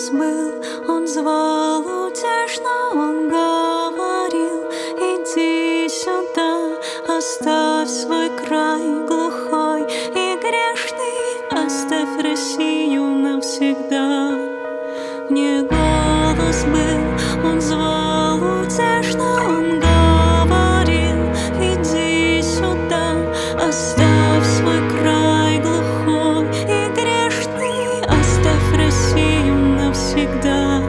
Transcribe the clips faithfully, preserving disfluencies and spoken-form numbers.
голос был, он звал утешно, он говорил: иди сюда, оставь свой край глухой и грешный, оставь Россию навсегда. Мне голос был, он звал утешно, он говорил: иди сюда, оставь свой край глухой и грешный, оставь Россию навсегда.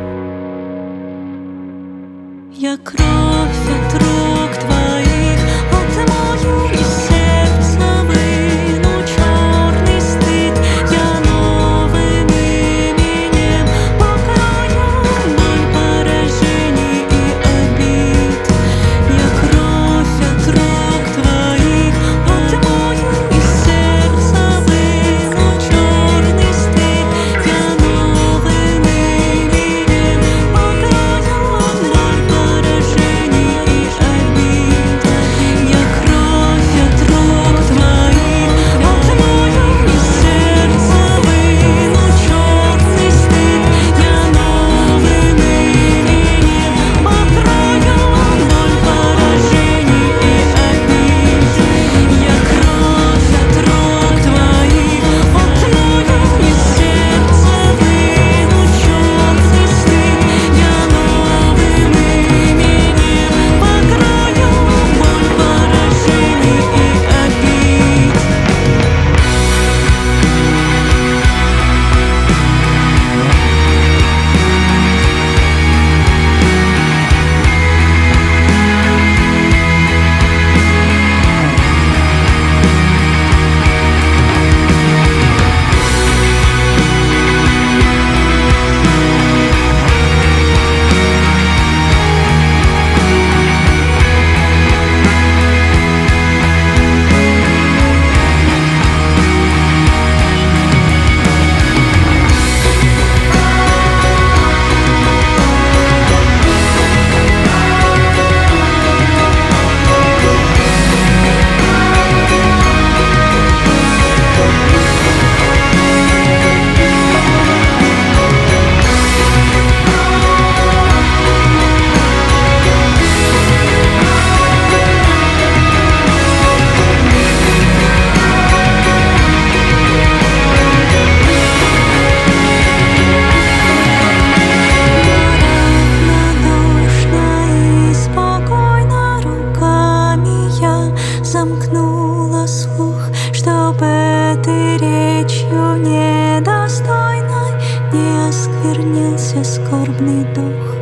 Я кровь от рук твоих отмою, из сердца выну черный стыд. Я новым именем покрою боль поражений и обид. Я кровь от рук твоих отмою, из сердца выну черный стыд. Я новым именем покрою боль поражений и обид. Я кровь от рук твоих отмою, из сердца выну черный стыд. Я новым именем покрою боль поражений и обид. Я кровь от рук твоих отмою, из сердца выну черный стыд. Я новым именем покрою боль поражений и обид. Равнодушно и спокойно руками я замкнула слух, чтоб этой речью недостойной не осквернился скорбный дух.